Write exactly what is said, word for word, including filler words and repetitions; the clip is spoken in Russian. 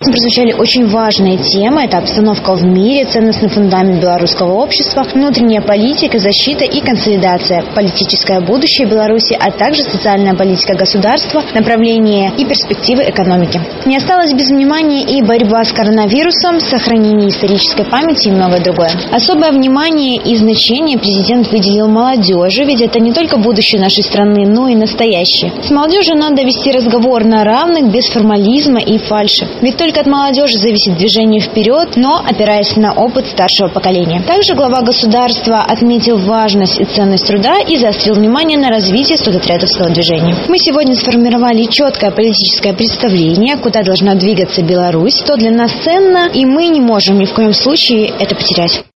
Прозвучали очень важные темы. Это обстановка в мире, ценностный фундамент белорусского общества, внутренняя политика, защита и консолидация, политическое будущее Беларуси, а также социальная политика государства, направление и перспективы экономики. Не осталось без внимания и борьба с коронавирусом, сохранение исторической памяти и многое другое. Особое внимание и значение президент выделил молодежи, ведь это не только будущее нашей страны, но и настоящее. С молодежью надо вести разговор на равных, без формализма и фальши. Ведь только от молодежи зависит движение вперед, но опираясь на опыт старшего поколения. Также глава государства отметил важность и ценность труда и заострил внимание на развитие студотрядовского движения. Мы сегодня сформировали четкое политическое представление, куда должна двигаться Беларусь, что для нас ценно, и мы не можем ни в коем случае это потерять.